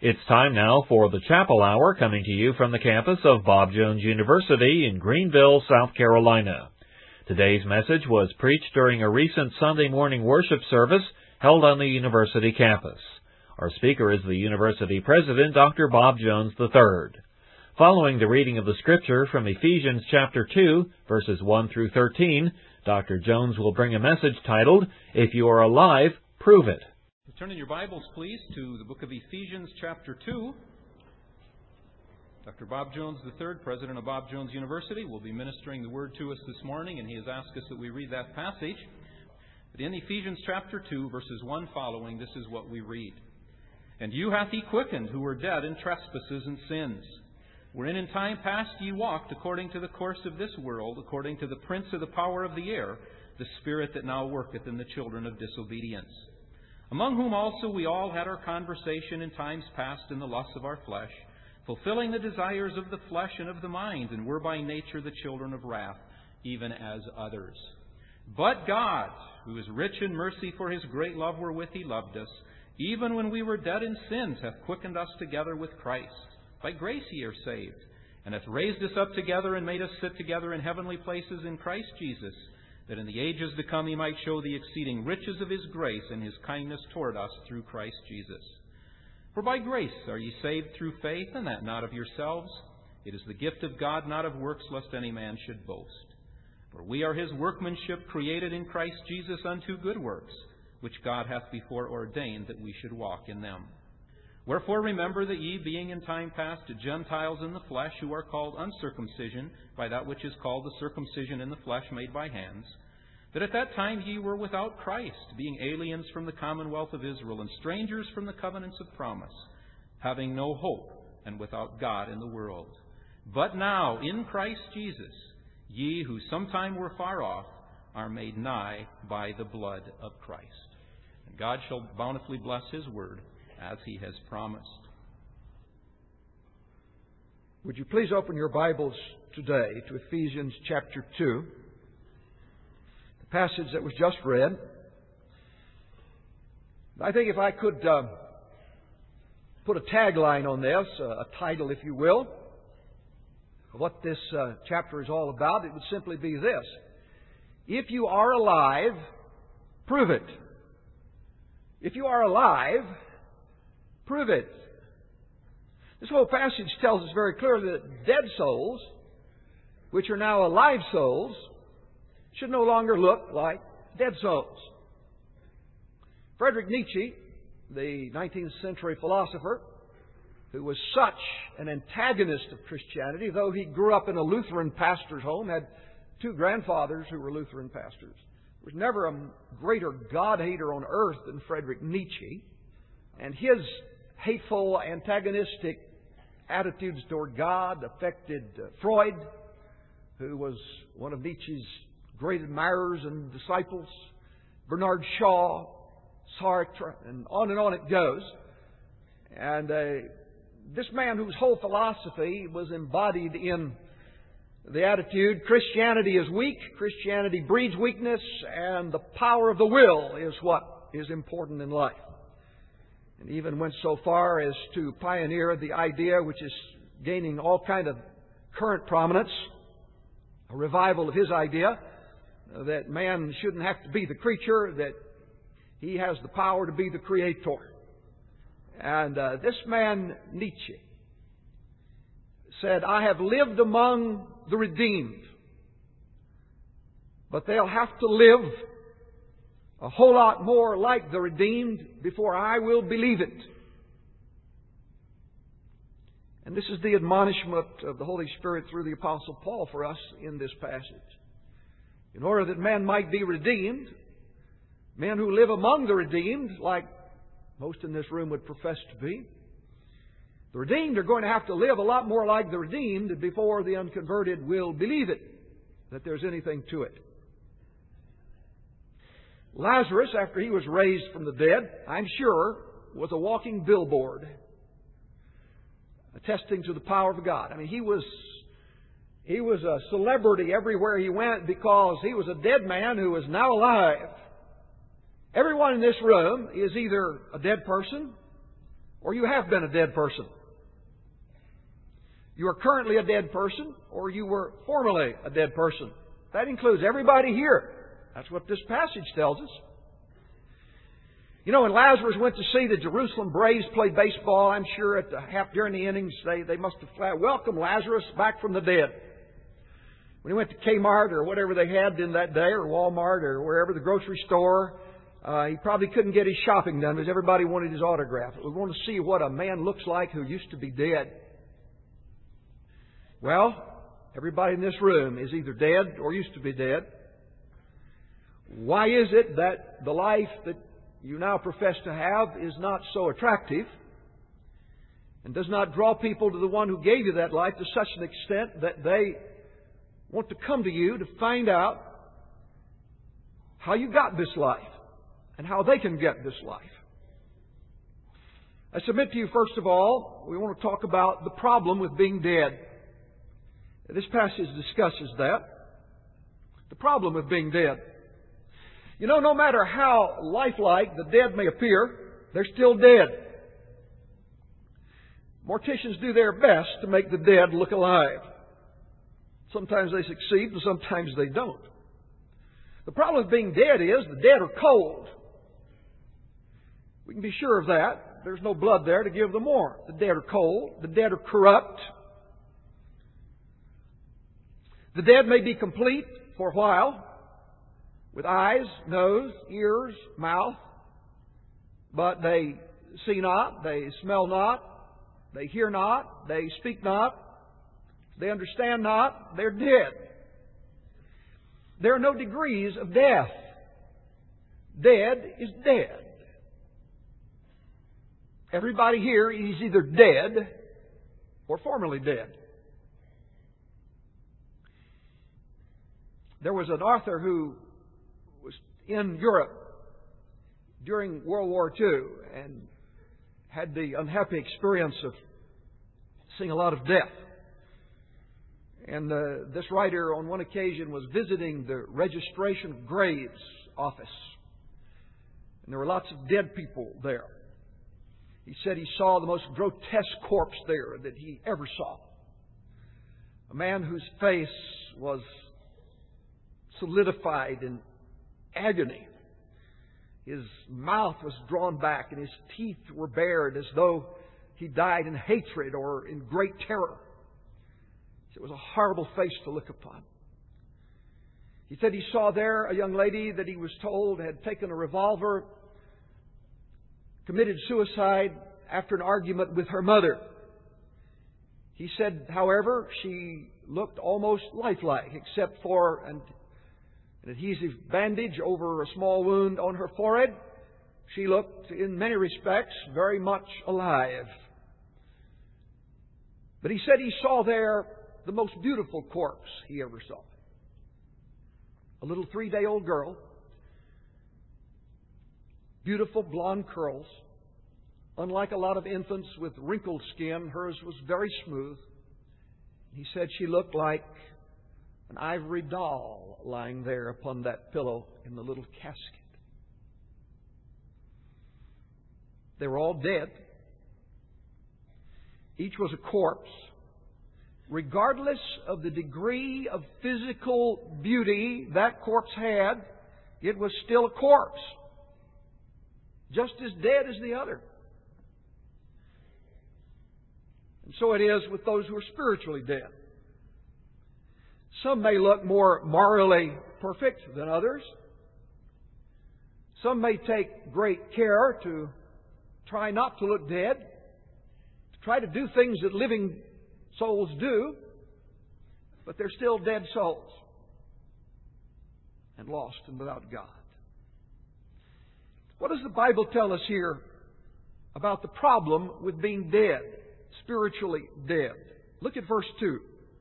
It's time now for the Chapel Hour, coming to you from the campus of Bob Jones University in Greenville, South Carolina. Today's message was preached during a recent Sunday morning worship service held on the university campus. Our speaker is the university president, Dr. Bob Jones III. Following the reading of the scripture from Ephesians chapter 2, verses 1 through 13, Dr. Jones will bring a message titled, "If You Are Alive, Prove It." Turn in your Bibles, please, to the book of Ephesians chapter 2. Dr. Bob Jones III, president of Bob Jones University, will be ministering the word to us this morning, and he has asked us that we read that passage. But in Ephesians chapter 2, verses 1 following, this is what we read. "And you hath he quickened, who were dead in trespasses and sins, wherein in time past ye walked according to the course of this world, according to the prince of the power of the air, the spirit that now worketh in the children of disobedience. Among whom also we all had our conversation in times past in the lusts of our flesh, fulfilling the desires of the flesh and of the mind, and were by nature the children of wrath, even as others. But God, who is rich in mercy for His great love wherewith He loved us, even when we were dead in sins, hath quickened us together with Christ. By grace ye are saved, and hath raised us up together and made us sit together in heavenly places in Christ Jesus, that in the ages to come He might show the exceeding riches of His grace and His kindness toward us through Christ Jesus. For by grace are ye saved through faith, and that not of yourselves. It is the gift of God, not of works, lest any man should boast. For we are His workmanship, created in Christ Jesus unto good works, which God hath before ordained that we should walk in them. Wherefore remember that ye, being in time past Gentiles in the flesh, who are called uncircumcision by that which is called the circumcision in the flesh made by hands, that at that time ye were without Christ, being aliens from the commonwealth of Israel, and strangers from the covenants of promise, having no hope, and without God in the world. But now, in Christ Jesus, ye who sometime were far off, are made nigh by the blood of Christ. And God shall bountifully bless His word, as He has promised." Would you please open your Bibles today to Ephesians chapter 2, the passage that was just read. I think if I could put a tagline on this, a title, if you will, of what this chapter is all about, it would simply be this: if you are alive, prove it. If you are alive, prove it. This whole passage tells us very clearly that dead souls, which are now alive souls, should no longer look like dead souls. Friedrich Nietzsche, the 19th century philosopher, who was such an antagonist of Christianity, though he grew up in a Lutheran pastor's home, had two grandfathers who were Lutheran pastors. There was never a greater God-hater on earth than Friedrich Nietzsche. And his hateful, antagonistic attitudes toward God affected Freud, who was one of Nietzsche's great admirers and disciples, Bernard Shaw, Sartre, and on it goes. And this man, whose whole philosophy was embodied in the attitude, Christianity is weak, Christianity breeds weakness, and the power of the will is what is important in life. And even went so far as to pioneer the idea, which is gaining all kind of current prominence, a revival of his idea, that man shouldn't have to be the creature, that he has the power to be the creator. And this man, Nietzsche, said, "I have lived among the redeemed, but they'll have to live a whole lot more like the redeemed before I will believe it." And this is the admonishment of the Holy Spirit through the Apostle Paul for us in this passage. In order that men might be redeemed, men who live among the redeemed, like most in this room would profess to be, the redeemed are going to have to live a lot more like the redeemed before the unconverted will believe it, that there's anything to it. Lazarus, after he was raised from the dead, I'm sure, was a walking billboard attesting to the power of God. I mean, he was a celebrity everywhere he went because he was a dead man who is now alive. Everyone in this room is either a dead person or you have been a dead person. You are currently a dead person, or you were formerly a dead person. That includes everybody here. That's what this passage tells us. You know, when Lazarus went to see the Jerusalem Braves play baseball, I'm sure at the during the innings they must have welcomed Lazarus back from the dead. When he went to Kmart or whatever they had in that day, or Walmart or wherever, the grocery store, he probably couldn't get his shopping done because everybody wanted his autograph. We want to see what a man looks like who used to be dead. Well, everybody in this room is either dead or used to be dead. Why is it that the life that you now profess to have is not so attractive and does not draw people to the one who gave you that life to such an extent that they want to come to you to find out how you got this life and how they can get this life? I submit to you, first of all, we want to talk about the problem with being dead. This passage discusses that. The problem with being dead. You know, no matter how lifelike the dead may appear, they're still dead. Morticians do their best to make the dead look alive. Sometimes they succeed and sometimes they don't. The problem with being dead is the dead are cold. We can be sure of that. There's no blood there to give them warmth. The dead are cold. The dead are corrupt. The dead may be complete for a while, with eyes, nose, ears, mouth, but they see not, they smell not, they hear not, they speak not, they understand not, they're dead. There are no degrees of death. Dead is dead. Everybody here is either dead or formerly dead. There was an author who was in Europe during World War II and had the unhappy experience of seeing a lot of death. And this writer on one occasion was visiting the registration of graves office. And there were lots of dead people there. He said he saw the most grotesque corpse there that he ever saw. A man whose face was solidified in agony. His mouth was drawn back and his teeth were bared as though he died in hatred or in great terror. It was a horrible face to look upon. He said he saw there a young lady that he was told had taken a revolver, committed suicide after an argument with her mother. He said, however, she looked almost lifelike except for an adhesive bandage over a small wound on her forehead. She looked, in many respects, very much alive. But he said he saw there the most beautiful corpse he ever saw. A little 3-day-old girl, beautiful blonde curls. Unlike a lot of infants with wrinkled skin, hers was very smooth. He said she looked like an ivory doll lying there upon that pillow in the little casket. They were all dead. Each was a corpse. Regardless of the degree of physical beauty that corpse had, it was still a corpse. Just as dead as the other. And so it is with those who are spiritually dead. Some may look more morally perfect than others. Some may take great care to try not to look dead, to try to do things that living souls do, but they're still dead souls and lost and without God. What does the Bible tell us here about the problem with being dead, spiritually dead? Look at verse 2.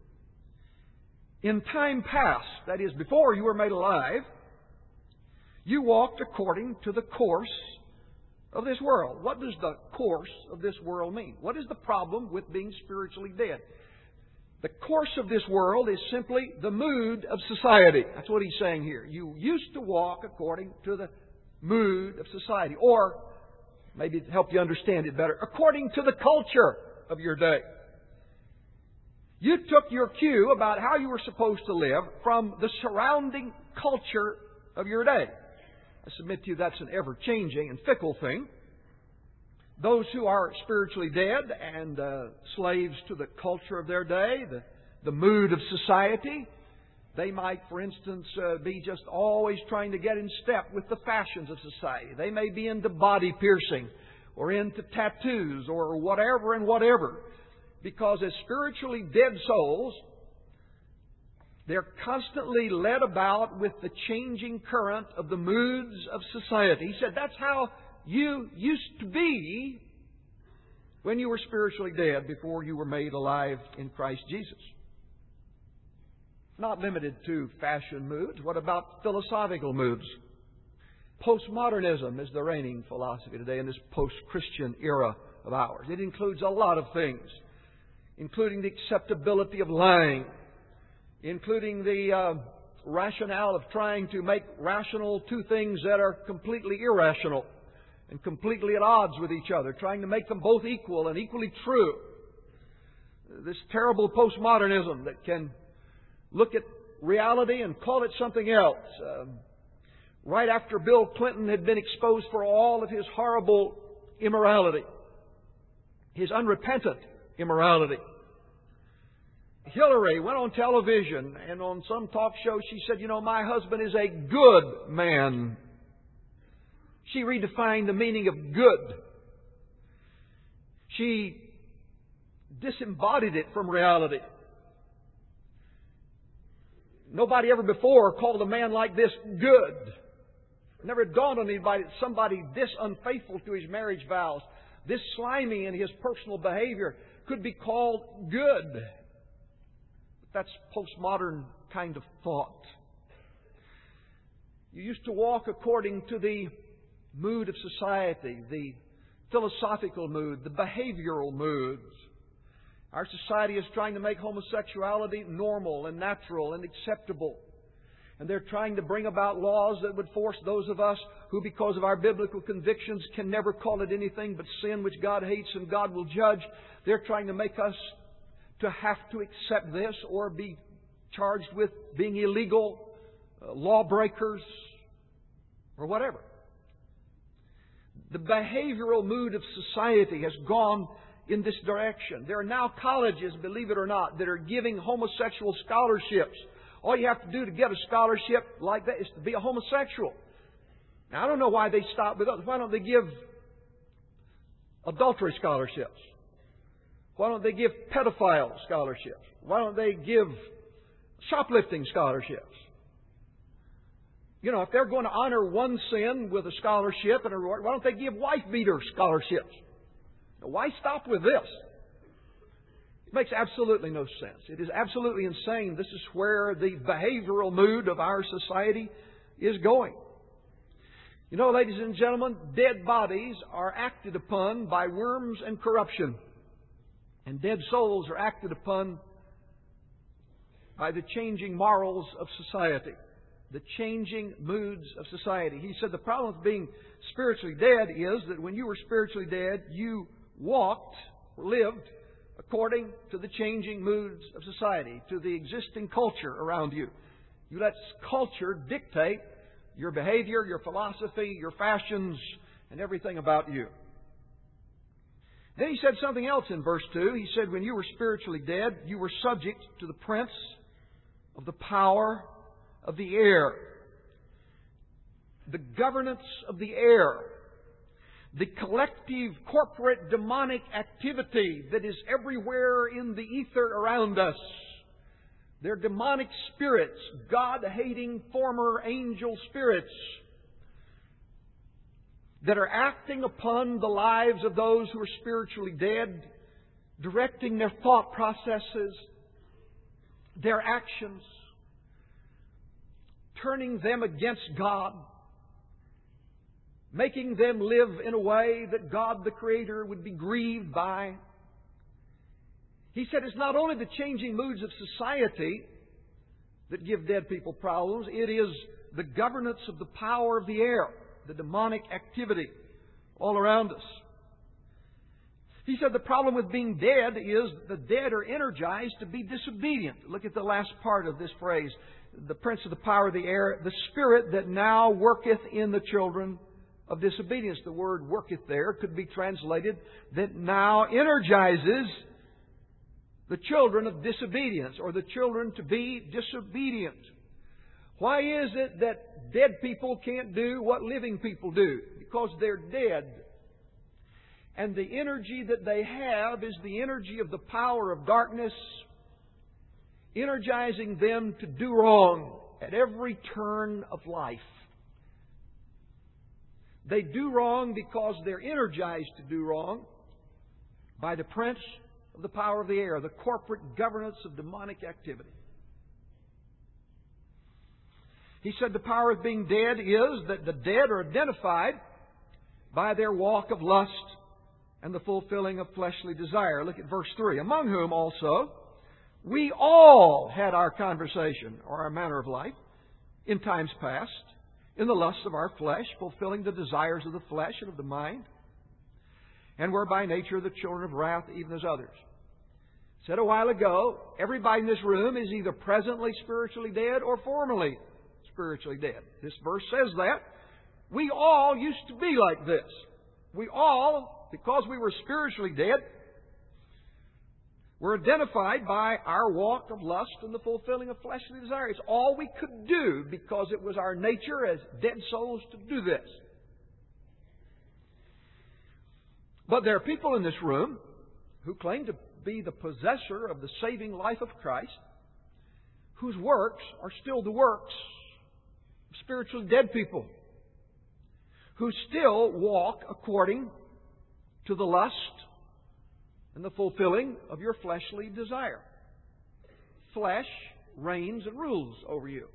In time past, that is, before you were made alive, you walked according to the course of this world. What does the course of this world mean? What is the problem with being spiritually dead? The course of this world is simply the mood of society. That's what he's saying here. You used to walk according to the mood of society. Or, maybe help you understand it better, according to the culture of your day. You took your cue about how you were supposed to live from the surrounding culture of your day. I submit to you that's an ever-changing and fickle thing. Those who are spiritually dead and slaves to the culture of their day, the mood of society, they might, for instance, be just always trying to get in step with the fashions of society. They may be into body piercing or into tattoos or whatever and whatever. Because as spiritually dead souls, they're constantly led about with the changing current of the moods of society. He said that's how you used to be when you were spiritually dead, before you were made alive in Christ Jesus. Not limited to fashion moods. What about philosophical moods? Postmodernism is the reigning philosophy today in this post-Christian era of ours. It includes a lot of things, including the acceptability of lying, including the rationale of trying to make rational two things that are completely irrational and completely at odds with each other, trying to make them both equal and equally true. This terrible postmodernism that can look at reality and call it something else. Right after Bill Clinton had been exposed for all of his horrible immorality, his unrepentant immorality, Hillary went on television and on some talk show she said, "You know, my husband is a good man." She redefined the meaning of good. She disembodied it from reality. Nobody ever before called a man like this good. It never dawned on anybody that somebody this unfaithful to his marriage vows, this slimy in his personal behavior, could be called good. That's postmodern kind of thought. You used to walk according to the mood of society, the philosophical mood, the behavioral moods. Our society is trying to make homosexuality normal and natural and acceptable. And they're trying to bring about laws that would force those of us who, because of our biblical convictions, can never call it anything but sin which God hates and God will judge. They're trying to make us to have to accept this or be charged with being illegal, lawbreakers, or whatever. The behavioral mood of society has gone in this direction. There are now colleges, believe it or not, that are giving homosexual scholarships. All you have to do to get a scholarship like that is to be a homosexual. Now, I don't know why they stop with those. Why don't they give adultery scholarships? Why don't they give pedophile scholarships? Why don't they give shoplifting scholarships? You know, if they're going to honor one sin with a scholarship and a reward, why don't they give wife-beater scholarships? Now, why stop with this? It makes absolutely no sense. It is absolutely insane. This is where the behavioral mood of our society is going. You know, ladies and gentlemen, dead bodies are acted upon by worms and corruption. And dead souls are acted upon by the changing morals of society, the changing moods of society. He said the problem with being spiritually dead is that when you were spiritually dead, you walked, lived, according to the changing moods of society, to the existing culture around you. You let culture dictate your behavior, your philosophy, your fashions, and everything about you. Then he said something else in verse 2. He said, when you were spiritually dead, you were subject to the prince of the power of the air. The governance of the air. The collective, corporate, demonic activity that is everywhere in the ether around us. They're demonic spirits, God-hating former angel spirits that are acting upon the lives of those who are spiritually dead, directing their thought processes, their actions, turning them against God, making them live in a way that God the Creator would be grieved by. He said it's not only the changing moods of society that give dead people problems, it is the governance of the power of the air, the demonic activity all around us. He said the problem with being dead is the dead are energized to be disobedient. Look at the last part of this phrase. The prince of the power of the air, the spirit that now worketh in the children of disobedience. The word worketh there could be translated that now energizes the children of disobedience, or the children to be disobedient. Why is it that dead people can't do what living people do? Because they're dead. And the energy that they have is the energy of the power of darkness, energizing them to do wrong at every turn of life. They do wrong because they're energized to do wrong by the prince of the power of the air, the corporate governance of demonic activity. He said the power of being dead is that the dead are identified by their walk of lust and the fulfilling of fleshly desire. Look at verse 3. Among whom also we all had our conversation, or our manner of life, in times past, in the lusts of our flesh, fulfilling the desires of the flesh and of the mind, and were by nature the children of wrath, even as others. I said a while ago, everybody in this room is either presently spiritually dead or formerly spiritually dead. This verse says that. We all used to be like this. We all, because we were spiritually dead, were identified by our walk of lust and the fulfilling of fleshly desire. It's all we could do because it was our nature as dead souls to do this. But there are people in this room who claim to be the possessor of the saving life of Christ, whose works are still the works of spiritually dead people, who still walk according to the lust and the fulfilling of your fleshly desire. Flesh reigns and rules over you.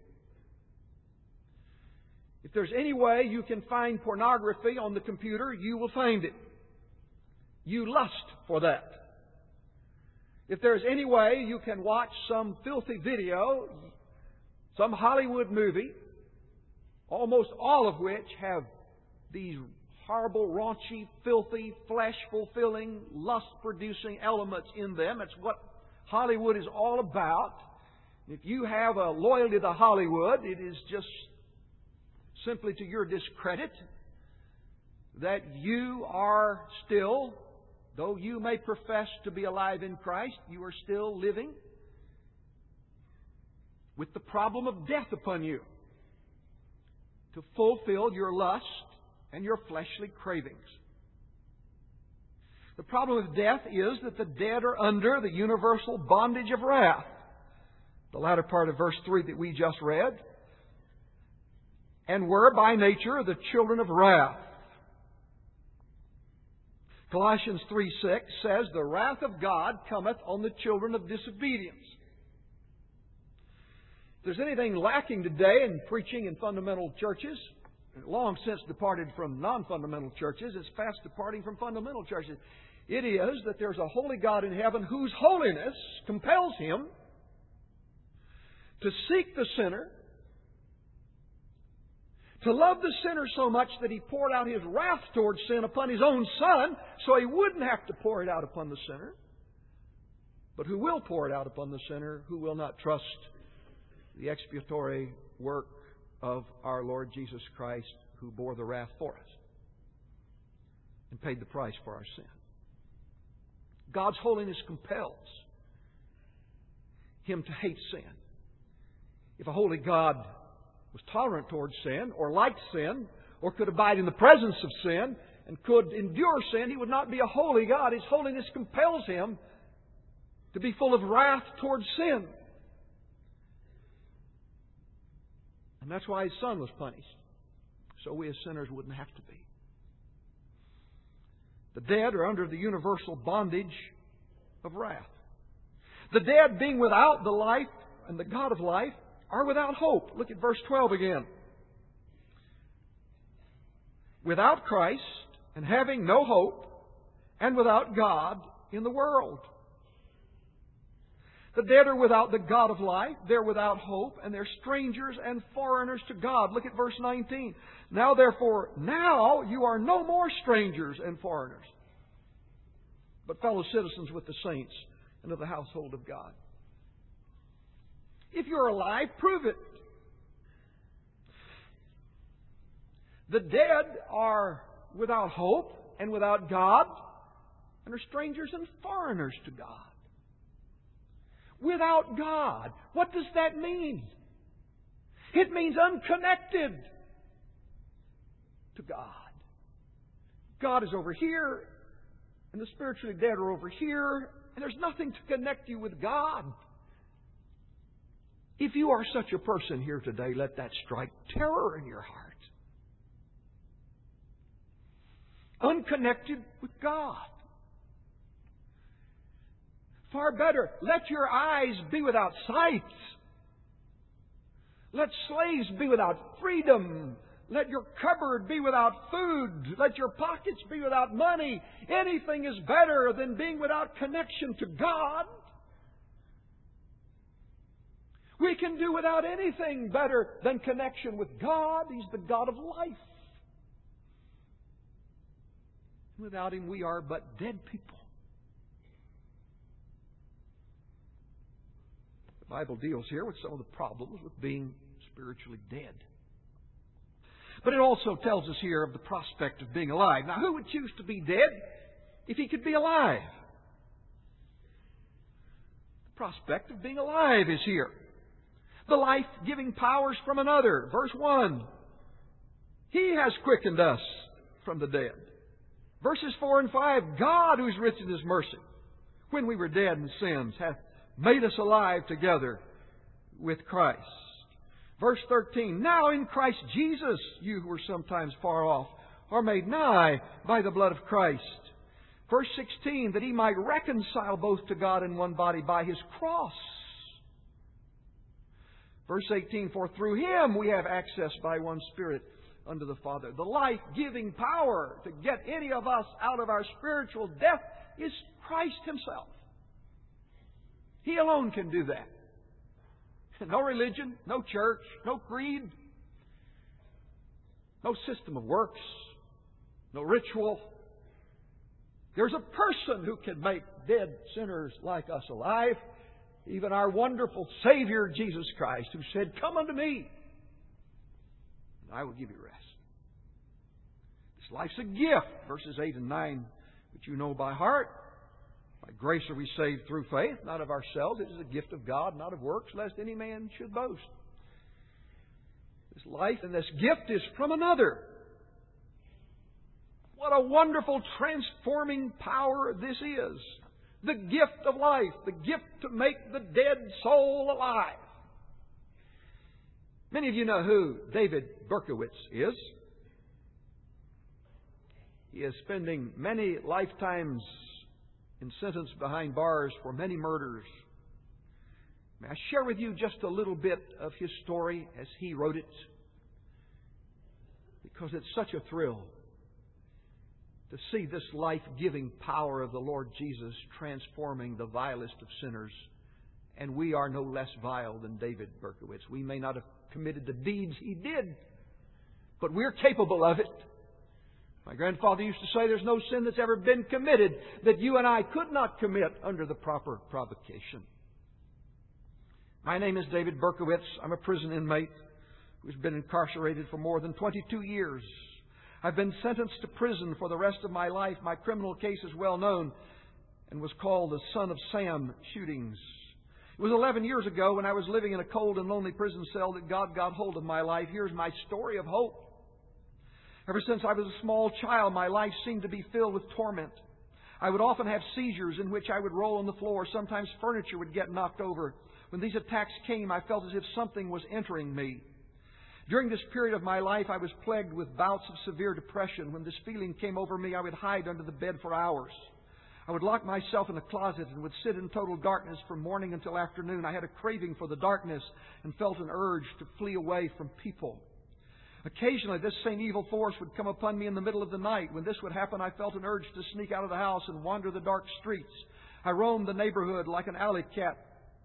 If there's any way you can find pornography on the computer, you will find it. You lust for that. If there's any way you can watch some filthy video, some Hollywood movie, almost all of which have these horrible, raunchy, filthy, flesh-fulfilling, lust-producing elements in them. That's what Hollywood is all about. If you have a loyalty to Hollywood, it is just simply to your discredit that you are still, though you may profess to be alive in Christ, you are still living with the problem of death upon you to fulfill your lust and your fleshly cravings. The problem of death is that the dead are under the universal bondage of wrath. The latter part of verse 3 that we just read. And were by nature the children of wrath. Colossians 3:6 says, the wrath of God cometh on the children of disobedience. If there's anything lacking today in preaching in fundamental churches, long since departed from non-fundamental churches, it's fast departing from fundamental churches. It is that there's a holy God in heaven whose holiness compels Him to seek the sinner, to love the sinner so much that He poured out His wrath towards sin upon His own Son, so He wouldn't have to pour it out upon the sinner, but who will pour it out upon the sinner who will not trust the expiatory work of our Lord Jesus Christ, who bore the wrath for us and paid the price for our sin. God's holiness compels Him to hate sin. If a holy God was tolerant towards sin, or liked sin, or could abide in the presence of sin, and could endure sin, He would not be a holy God. His holiness compels Him to be full of wrath towards sin. And that's why His Son was punished, so we as sinners wouldn't have to be. The dead are under the universal bondage of wrath. The dead, being without the life and the God of life, are without hope. Look at verse 12 again. Without Christ, and having no hope, and without God in the world. The dead are without the God of life. They're without hope, and they're strangers and foreigners to God. Look at verse 19. Now therefore, now you are no more strangers and foreigners, but fellow citizens with the saints and of the household of God. If you're alive, prove it. The dead are without hope and without God, and are strangers and foreigners to God. Without God. What does that mean? It means unconnected to God. God is over here, and the spiritually dead are over here, and there's nothing to connect you with God. If you are such a person here today, let that strike terror in your heart. Unconnected with God. Far better, let your eyes be without sight. Let slaves be without freedom. Let your cupboard be without food. Let your pockets be without money. Anything is better than being without connection to God. We can do without anything better than connection with God. He's the God of life. Without Him, we are but dead people. The Bible deals here with some of the problems with being spiritually dead. But it also tells us here of the prospect of being alive. Now, who would choose to be dead if he could be alive? The prospect of being alive is here. The life-giving powers from another. Verse 1. He has quickened us from the dead. Verses 4 and 5. God, who is rich in His mercy, when we were dead in sins, hath made us alive together with Christ. Verse 13. Now in Christ Jesus, you who were sometimes far off, are made nigh by the blood of Christ. Verse 16. That He might reconcile both to God in one body by His cross. Verse 18. For through Him we have access by one Spirit unto the Father. The life-giving power to get any of us out of our spiritual death is Christ Himself. He alone can do that. No religion, no church, no creed, no system of works, no ritual. There's a person who can make dead sinners like us alive. Even our wonderful Savior, Jesus Christ, who said, "Come unto me, and I will give you rest." This life's a gift, verses 8 and 9, which you know by heart. By grace are we saved through faith, not of ourselves. It is a gift of God, not of works, lest any man should boast. This life and this gift is from another. What a wonderful transforming power this is. The gift of life, the gift to make the dead soul alive. Many of you know who David Berkowitz is. He is spending many lifetimes in sentence behind bars for many murders. May I share with you just a little bit of his story as he wrote it? Because it's such a thrill to see this life-giving power of the Lord Jesus transforming the vilest of sinners. And we are no less vile than David Berkowitz. We may not have committed the deeds he did, but we're capable of it. My grandfather used to say there's no sin that's ever been committed that you and I could not commit under the proper provocation. My name is David Berkowitz. I'm a prison inmate who's been incarcerated for more than 22 years. I've been sentenced to prison for the rest of my life. My criminal case is well known and was called the Son of Sam shootings. It was 11 years ago when I was living in a cold and lonely prison cell that God got hold of my life. Here's my story of hope. Ever since I was a small child, my life seemed to be filled with torment. I would often have seizures in which I would roll on the floor. Sometimes furniture would get knocked over. When these attacks came, I felt as if something was entering me. During this period of my life, I was plagued with bouts of severe depression. When this feeling came over me, I would hide under the bed for hours. I would lock myself in a closet and would sit in total darkness from morning until afternoon. I had a craving for the darkness and felt an urge to flee away from people. Occasionally, this same evil force would come upon me in the middle of the night. When this would happen, I felt an urge to sneak out of the house and wander the dark streets. I roamed the neighborhood like an alley cat,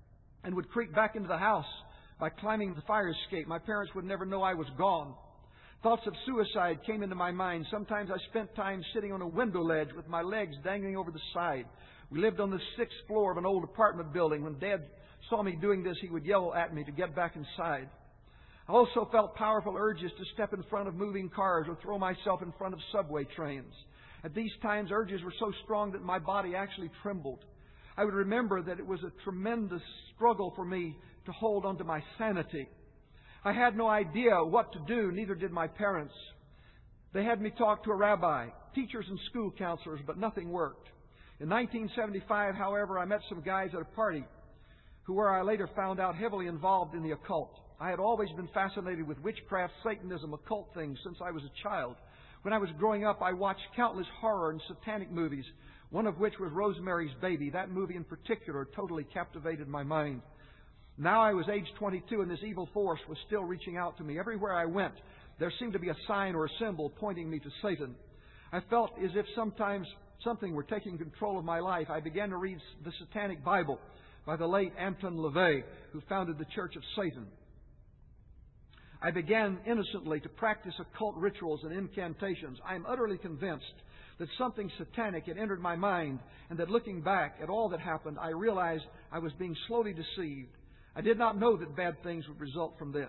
and would creep back into the house by climbing the fire escape. My parents would never know I was gone. Thoughts of suicide came into my mind. Sometimes I spent time sitting on a window ledge with my legs dangling over the side. We lived on the 6th floor of an old apartment building. When Dad saw me doing this, he would yell at me to get back inside. I also felt powerful urges to step in front of moving cars or throw myself in front of subway trains. At these times, urges were so strong that my body actually trembled. I would remember that it was a tremendous struggle for me to hold onto my sanity. I had no idea what to do, neither did my parents. They had me talk to a rabbi, teachers and school counselors, but nothing worked. In 1975, however, I met some guys at a party who were, I later found out, heavily involved in the occult. I had always been fascinated with witchcraft, Satanism, occult things since I was a child. When I was growing up, I watched countless horror and satanic movies, one of which was Rosemary's Baby. That movie in particular totally captivated my mind. Now I was age 22 and this evil force was still reaching out to me. Everywhere I went, there seemed to be a sign or a symbol pointing me to Satan. I felt as if sometimes something were taking control of my life. I began to read the Satanic Bible by the late Anton LaVey, who founded the Church of Satan. I began innocently to practice occult rituals and incantations. I am utterly convinced that something satanic had entered my mind, and that looking back at all that happened, I realized I was being slowly deceived. I did not know that bad things would result from this.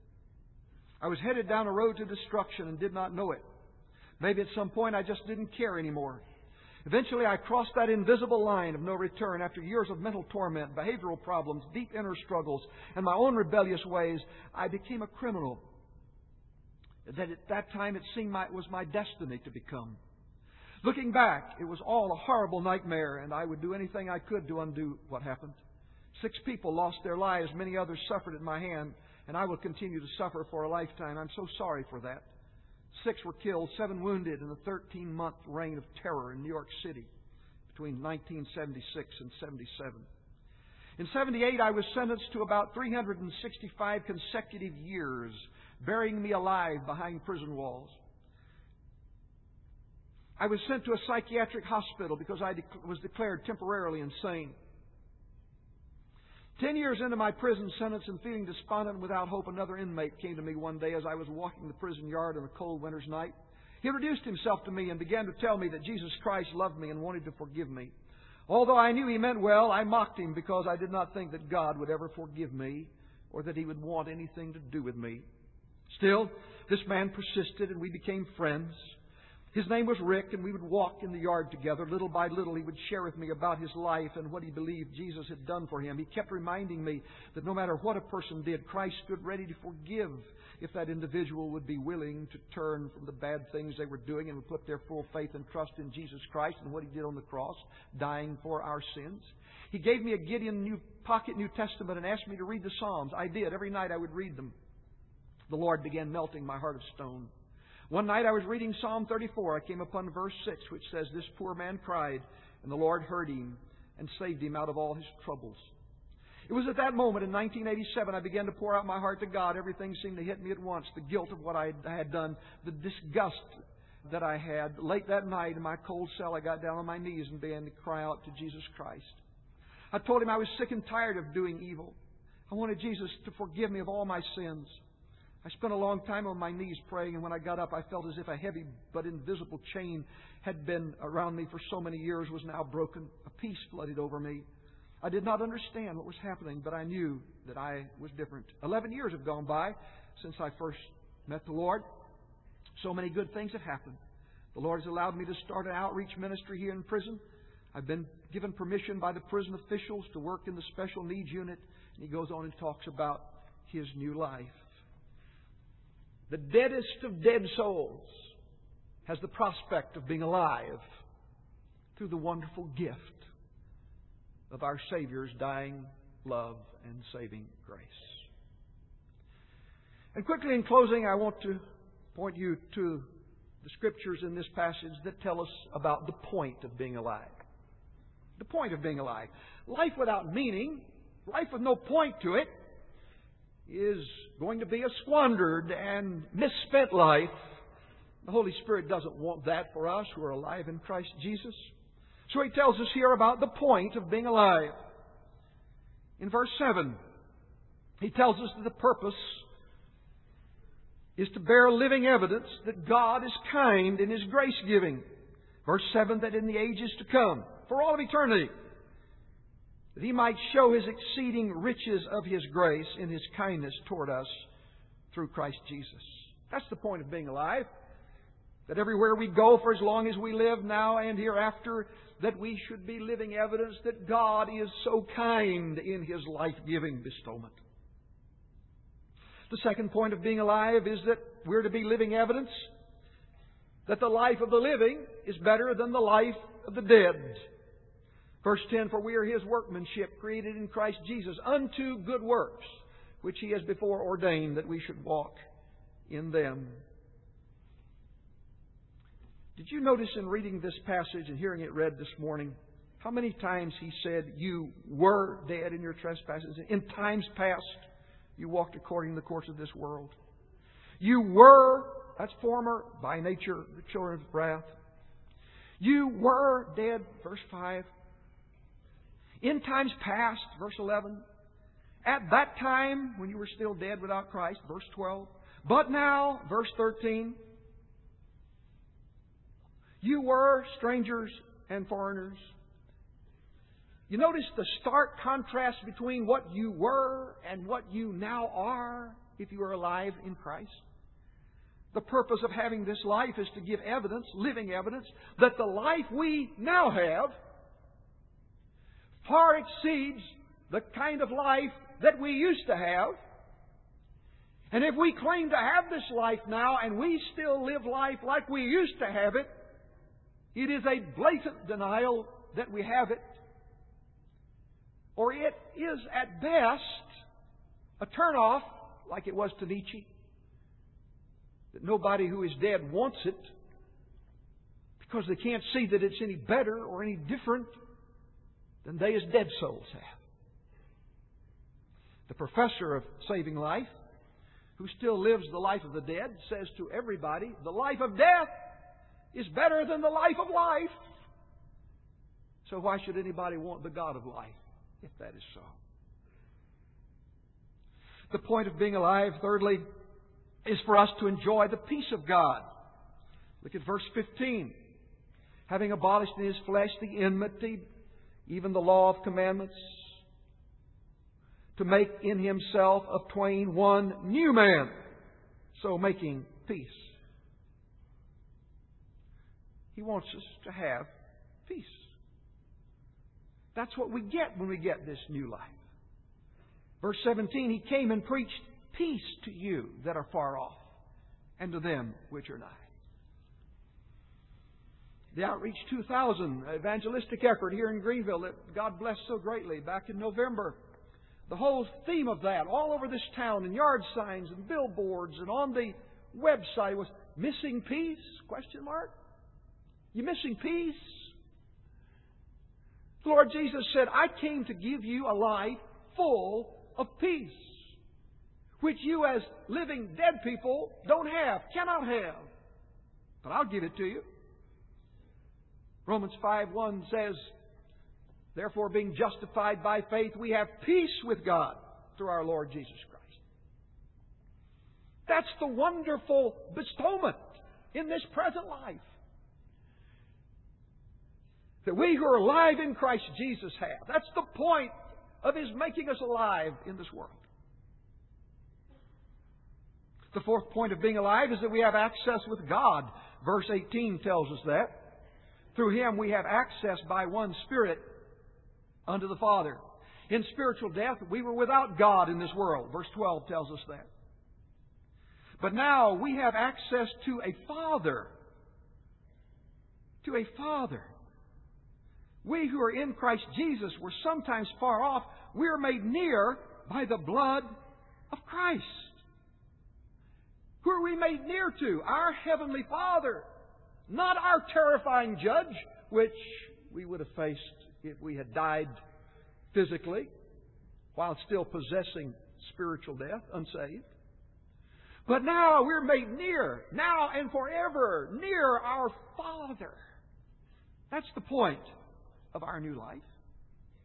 I was headed down a road to destruction and did not know it. Maybe at some point I just didn't care anymore. Eventually I crossed that invisible line of no return. After years of mental torment, behavioral problems, deep inner struggles, and my own rebellious ways, I became a criminal. That at that time it seemed it was my destiny to become. Looking back, it was all a horrible nightmare, and I would do anything I could to undo what happened. 6 people lost their lives. Many others suffered at my hand, and I will continue to suffer for a lifetime. I'm so sorry for that. 6 were killed, 7 wounded in a 13-month reign of terror in New York City between 1976 and 77. In 78, I was sentenced to about 365 consecutive years, burying me alive behind prison walls. I was sent to a psychiatric hospital because I was declared temporarily insane. 10 years into my prison sentence and feeling despondent and without hope, another inmate came to me one day as I was walking the prison yard on a cold winter's night. He introduced himself to me and began to tell me that Jesus Christ loved me and wanted to forgive me. Although I knew he meant well, I mocked him because I did not think that God would ever forgive me or that he would want anything to do with me. Still, this man persisted and we became friends. His name was Rick, and we would walk in the yard together. Little by little, he would share with me about his life and what he believed Jesus had done for him. He kept reminding me that no matter what a person did, Christ stood ready to forgive if that individual would be willing to turn from the bad things they were doing and would put their full faith and trust in Jesus Christ and what he did on the cross, dying for our sins. He gave me a Gideon pocket New Testament and asked me to read the Psalms. I did. Every night I would read them. The Lord began melting my heart of stone. One night I was reading Psalm 34. I came upon verse 6, which says, "This poor man cried, and the Lord heard him and saved him out of all his troubles." It was at that moment in 1987 I began to pour out my heart to God. Everything seemed to hit me at once. The guilt of what I had done, the disgust that I had. Late that night in my cold cell, I got down on my knees and began to cry out to Jesus Christ. I told him I was sick and tired of doing evil. I wanted Jesus to forgive me of all my sins. I spent a long time on my knees praying, and when I got up, I felt as if a heavy but invisible chain had been around me for so many years was now broken. A peace flooded over me. I did not understand what was happening, but I knew that I was different. 11 years have gone by since I first met the Lord. So many good things have happened. The Lord has allowed me to start an outreach ministry here in prison. I've been given permission by the prison officials to work in the special needs unit. And he goes on and talks about his new life. The deadest of dead souls has the prospect of being alive through the wonderful gift of our Savior's dying love and saving grace. And quickly in closing, I want to point you to the Scriptures in this passage that tell us about the point of being alive. The point of being alive. Life without meaning, life with no point to it, is going to be a squandered and misspent life. The Holy Spirit doesn't want that for us who are alive in Christ Jesus. So He tells us here about the point of being alive. In verse 7, he tells us that the purpose is to bear living evidence that God is kind in His grace-giving. Verse 7, that in the ages to come, for all of eternity, that He might show His exceeding riches of His grace in His kindness toward us through Christ Jesus. That's the point of being alive. That everywhere we go, for as long as we live now and hereafter, that we should be living evidence that God is so kind in His life-giving bestowment. The second point of being alive is that we're to be living evidence that the life of the living is better than the life of the dead. Verse 10, for we are His workmanship, created in Christ Jesus, unto good works, which He has before ordained that we should walk in them. Did you notice in reading this passage and hearing it read this morning, how many times he said, you were dead in your trespasses? In times past, you walked according to the course of this world. You were, that's former, by nature, the children of wrath. You were dead, verse 5. In times past, verse 11. At that time, when you were still dead without Christ, verse 12. But now, verse 13. You were strangers and foreigners. You notice the stark contrast between what you were and what you now are if you are alive in Christ. The purpose of having this life is to give evidence, living evidence, that the life we now have far exceeds the kind of life that we used to have. And if we claim to have this life now and we still live life like we used to have it, it is a blatant denial that we have it. Or it is at best a turn-off, like it was to Nietzsche, that nobody who is dead wants it because they can't see that it's any better or any different than they as dead souls have. The professor of saving life, who still lives the life of the dead, says to everybody, the life of death is better than the life of life. So why should anybody want the God of life, if that is so? The point of being alive, thirdly, is for us to enjoy the peace of God. Look at verse 15. Having abolished in His flesh the enmity, even the law of commandments, to make in Himself of twain one new man, so making peace. He wants us to have peace. That's what we get when we get this new life. Verse 17, He came and preached peace to you that are far off, and to them which are nigh. The Outreach 2000 evangelistic effort here in Greenville that God blessed so greatly back in November. The whole theme of that, all over this town, in yard signs and billboards and on the website, was missing peace? Question mark. You missing peace? The Lord Jesus said, I came to give you a life full of peace, which you as living dead people don't have, cannot have. But I'll give it to you. Romans 5:1 says, therefore, being justified by faith, we have peace with God through our Lord Jesus Christ. That's the wonderful bestowment in this present life that we who are alive in Christ Jesus have. That's the point of His making us alive in this world. The fourth point of being alive is that we have access with God. Verse 18 tells us that. Through Him we have access by one Spirit unto the Father. In spiritual death, we were without God in this world. Verse 12 tells us that. But now we have access to a Father. To a Father. We who are in Christ Jesus were sometimes far off. We are made near by the blood of Christ. Who are we made near to? Our Heavenly Father. Not our terrifying Judge, which we would have faced if we had died physically while still possessing spiritual death, unsaved. But now we're made near, now and forever, near our Father. That's the point of our new life.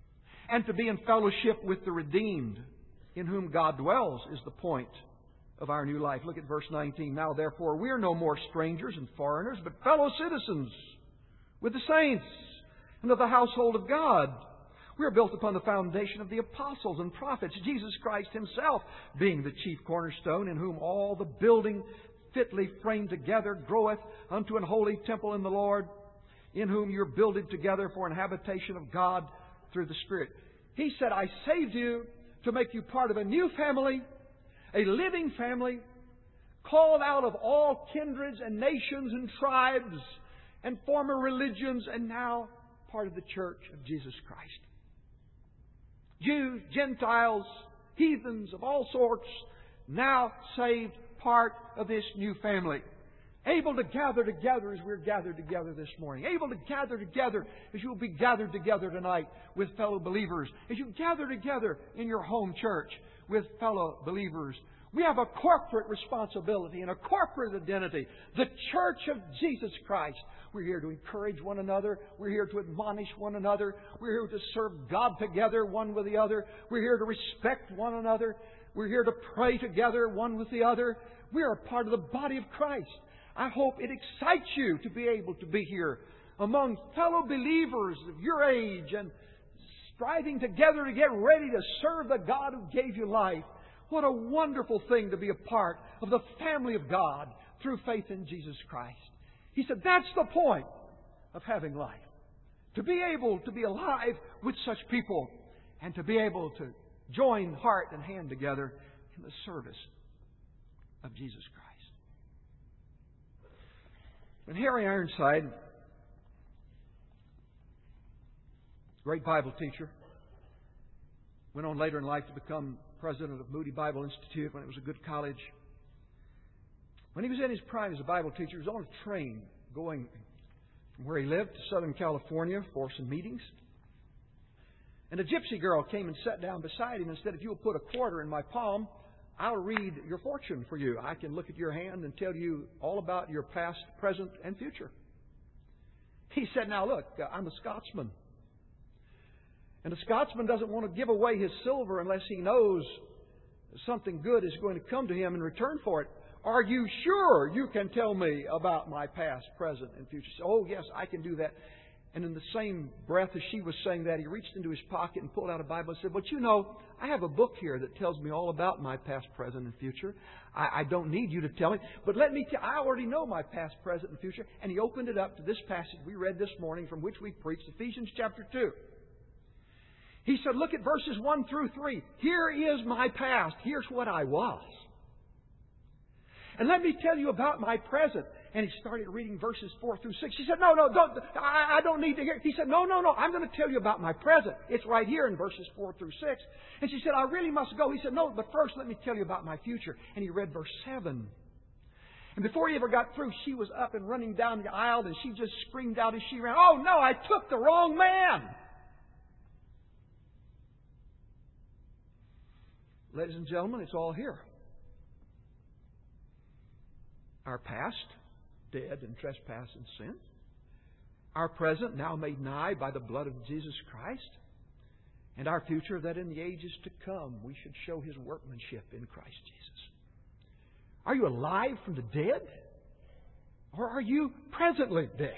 and to be in fellowship with the redeemed, in whom God dwells, is the point of our new life. Look at verse 19. Now therefore we are no more strangers and foreigners, but fellow citizens with the saints and of the household of God. We are built upon the foundation of the apostles and prophets, Jesus Christ Himself being the chief cornerstone, in whom all the building fitly framed together groweth unto an holy temple in the Lord, in whom you're builded together for an habitation of God through the Spirit. He said, I saved you to make you part of a new family, a living family, called out of all kindreds and nations and tribes and former religions, and now part of the church of Jesus Christ. Jews, Gentiles, heathens of all sorts, now saved, part of this new family. Able to gather together as we're gathered together this morning. Able to gather together as you'll be gathered together tonight with fellow believers. As you gather together in your home church with fellow believers. We have a corporate responsibility and a corporate identity. The church of Jesus Christ. We're here to encourage one another. We're here to admonish one another. We're here to serve God together, one with the other. We're here to respect one another. We're here to pray together, one with the other. We are a part of the body of Christ. I hope it excites you to be able to be here among fellow believers of your age and striving together to get ready to serve the God who gave you life. What a wonderful thing to be a part of the family of God through faith in Jesus Christ. He said that's the point of having life. To be able to be alive with such people and to be able to join heart and hand together in the service of Jesus Christ. When Harry Ironside, great Bible teacher, went on later in life to become president of Moody Bible Institute when it was a good college. When he was in his prime as a Bible teacher, he was on a train going from where he lived to Southern California for some meetings. And a gypsy girl came and sat down beside him and said, if you'll put a quarter in my palm, I'll read your fortune for you. I can look at your hand and tell you all about your past, present, and future. He said, now look, I'm a Scotsman. And a Scotsman doesn't want to give away his silver unless he knows something good is going to come to him in return for it. Are you sure you can tell me about my past, present, and future? So, oh, yes, I can do that. And in the same breath as she was saying that, he reached into his pocket and pulled out a Bible and said, but you know, I have a book here that tells me all about my past, present, and future. I don't need you to tell me, but let me tell you, I already know my past, present, and future. And he opened it up to this passage we read this morning from which we preached, Ephesians chapter 2. He said, look at verses 1 through 3. Here is my past. Here's what I was. And let me tell you about my present. And he started reading verses 4 through 6. She said, no, don't. I don't need to hear. He said, no. I'm going to tell you about my present. It's right here in verses 4 through 6. And she said, I really must go. He said, no, but first let me tell you about my future. And he read verse 7. And before he ever got through, she was up and running down the aisle, and she just screamed out as she ran, oh, no, I took the wrong man. Ladies and gentlemen, it's all here. Our past, dead in trespass and sin. Our present, now made nigh by the blood of Jesus Christ. And our future, that in the ages to come we should show His workmanship in Christ Jesus. Are you alive from the dead? Or are you presently dead?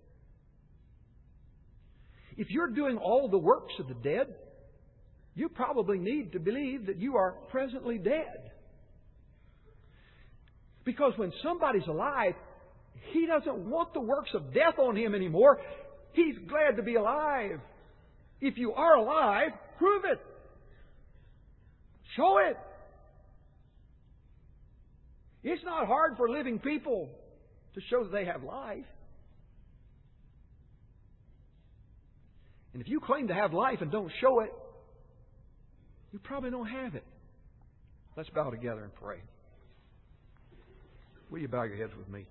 If you're doing all the works of the dead, you probably need to believe that you are presently dead. Because when somebody's alive, he doesn't want the works of death on him anymore. He's glad to be alive. If you are alive, prove it. Show it. It's not hard for living people to show that they have life. And if you claim to have life and don't show it, you probably don't have it. Let's bow together and pray. Will you bow your heads with me?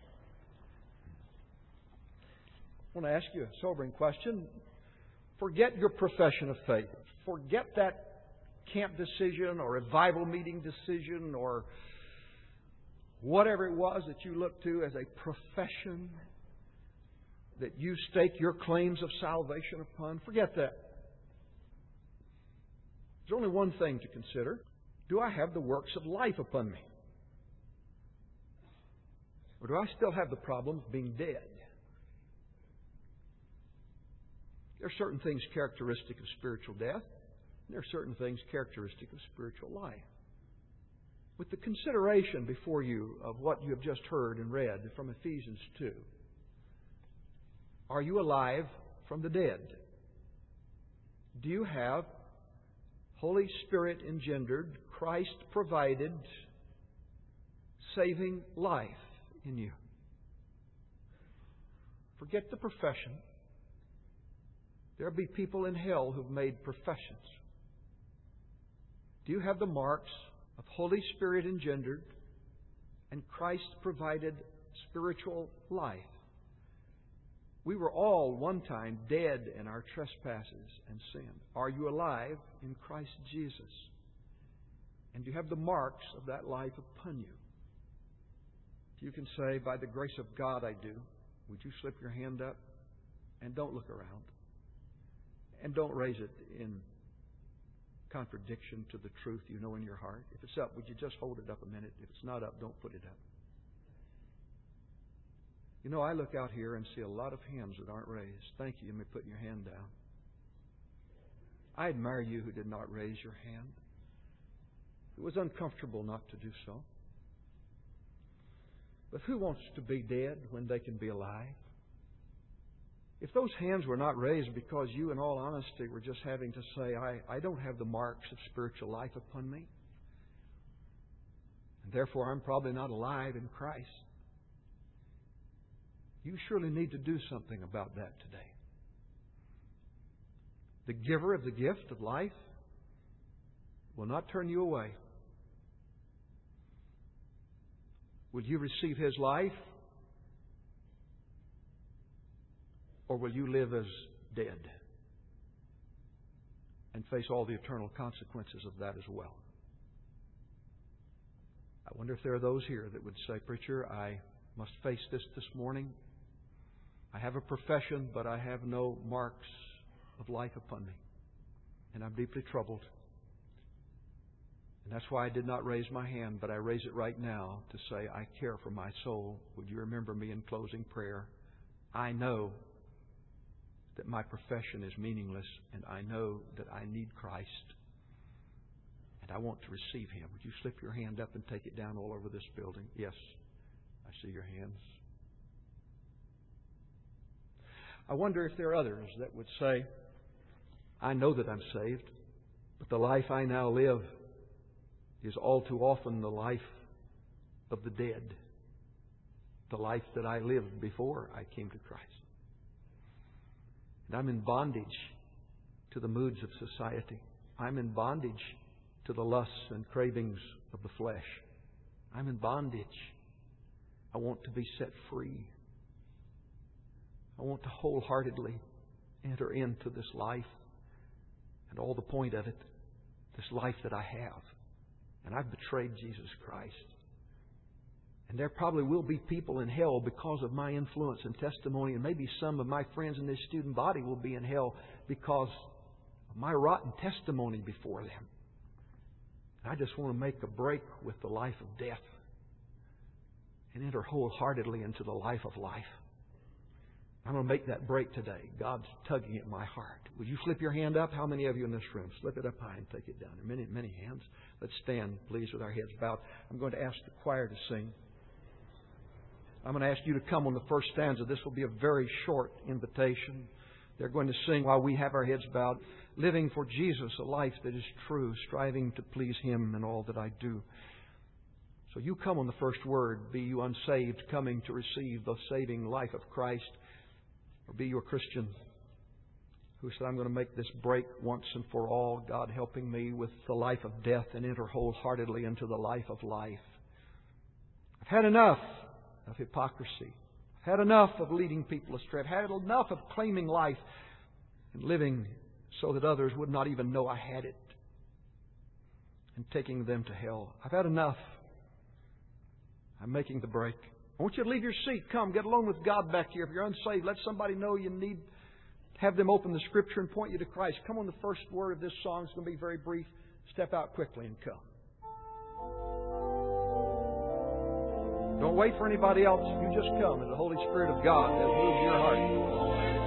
I want to ask you a sobering question. Forget your profession of faith. Forget that camp decision or revival meeting decision or whatever it was that you looked to as a profession that you stake your claims of salvation upon. Forget that. There's only one thing to consider. Do I have the works of life upon me? Or do I still have the problem of being dead? There are certain things characteristic of spiritual death, and there are certain things characteristic of spiritual life. With the consideration before you of what you have just heard and read from Ephesians 2, are you alive from the dead? Do you have Holy Spirit engendered, Christ provided, saving life in you? Forget the profession. There'll be people in hell who've made professions. Do you have the marks of Holy Spirit engendered and Christ provided spiritual life? We were all one time dead in our trespasses and sin. Are you alive in Christ Jesus? And do you have the marks of that life upon you? If you can say, by the grace of God I do, would you slip your hand up? And don't look around. And don't raise it in contradiction to the truth you know in your heart. If it's up, would you just hold it up a minute? If it's not up, don't put it up. You know, I look out here and see a lot of hands that aren't raised. Thank you. You may put your hand down. I admire you who did not raise your hand. It was uncomfortable not to do so. But who wants to be dead when they can be alive? If those hands were not raised because you, in all honesty, were just having to say, I don't have the marks of spiritual life upon me, and therefore I'm probably not alive in Christ, you surely need to do something about that today. The giver of the gift of life will not turn you away. Will you receive His life? Or will you live as dead and face all the eternal consequences of that as well? I wonder if there are those here that would say, Preacher, I must face this morning. I have a profession, but I have no marks of life upon me. And I'm deeply troubled. And that's why I did not raise my hand, but I raise it right now to say, I care for my soul. Would you remember me in closing prayer? I know that my profession is meaningless, and I know that I need Christ, and I want to receive Him. Would you slip your hand up and take it down all over this building? Yes, I see your hands. I wonder if there are others that would say, I know that I'm saved, but the life I now live is all too often the life of the dead, the life that I lived before I came to Christ. And I'm in bondage to the moods of society. I'm in bondage to the lusts and cravings of the flesh. I'm in bondage. I want to be set free. I want to wholeheartedly enter into this life and all the point of it, this life that I have. And I've betrayed Jesus Christ. And there probably will be people in hell because of my influence and testimony, and maybe some of my friends in this student body will be in hell because of my rotten testimony before them. I just want to make a break with the life of death and enter wholeheartedly into the life of life. I'm going to make that break today. God's tugging at my heart. Will you slip your hand up? How many of you in this room? Slip it up high and take it down. There are many, many hands. Let's stand, please, with our heads bowed. I'm going to ask the choir to sing. I'm going to ask you to come on the first stanza. This will be a very short invitation. They're going to sing while we have our heads bowed. Living for Jesus, a life that is true, striving to please Him in all that I do. So you come on the first word. Be you unsaved, coming to receive the saving life of Christ. Or be you a Christian who said, I'm going to make this break once and for all, God helping me with the life of death and enter wholeheartedly into the life of life. I've had enough of hypocrisy. I've had enough of leading people astray. I've had enough of claiming life and living so that others would not even know I had it and taking them to hell. I've had enough. I'm making the break. I want you to leave your seat. Come, get alone with God back here. If you're unsaved, let somebody know you need have them open the Scripture and point you to Christ. Come on the first word of this song. It's going to be very brief. Step out quickly and come. Don't wait for anybody else. You just come as the Holy Spirit of God has moved your heart.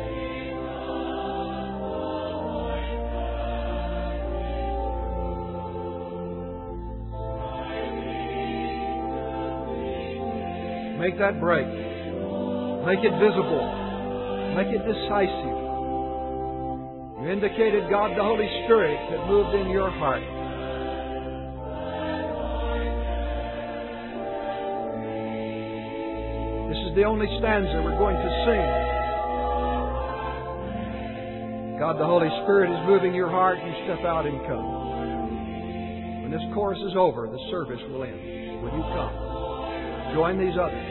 Make that break. Make it visible. Make it decisive. You indicated God the Holy Spirit had moved in your heart. This is the only stanza we're going to sing. God the Holy Spirit is moving your heart. You step out and come. When this chorus is over, the service will end. Will you come? Join these others.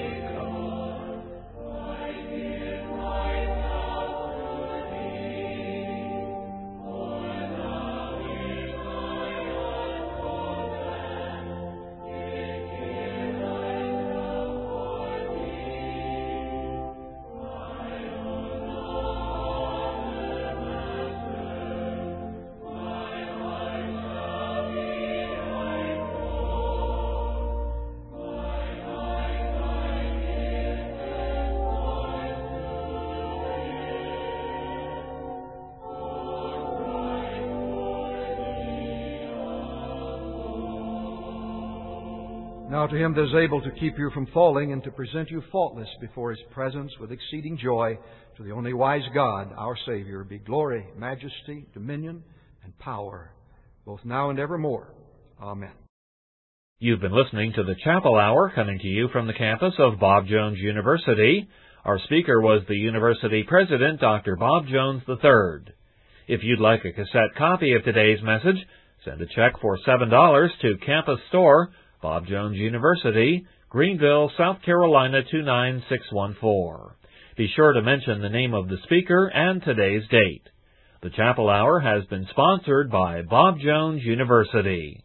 Now to Him that is able to keep you from falling and to present you faultless before His presence with exceeding joy, to the only wise God, our Savior, be glory, majesty, dominion, and power, both now and evermore. Amen. You've been listening to the Chapel Hour, coming to you from the campus of Bob Jones University. Our speaker was the University President, Dr. Bob Jones III. If you'd like a cassette copy of today's message, send a check for $7 to Campus Store, Bob Jones University, Greenville, South Carolina 29614. Be sure to mention the name of the speaker and today's date. The Chapel Hour has been sponsored by Bob Jones University.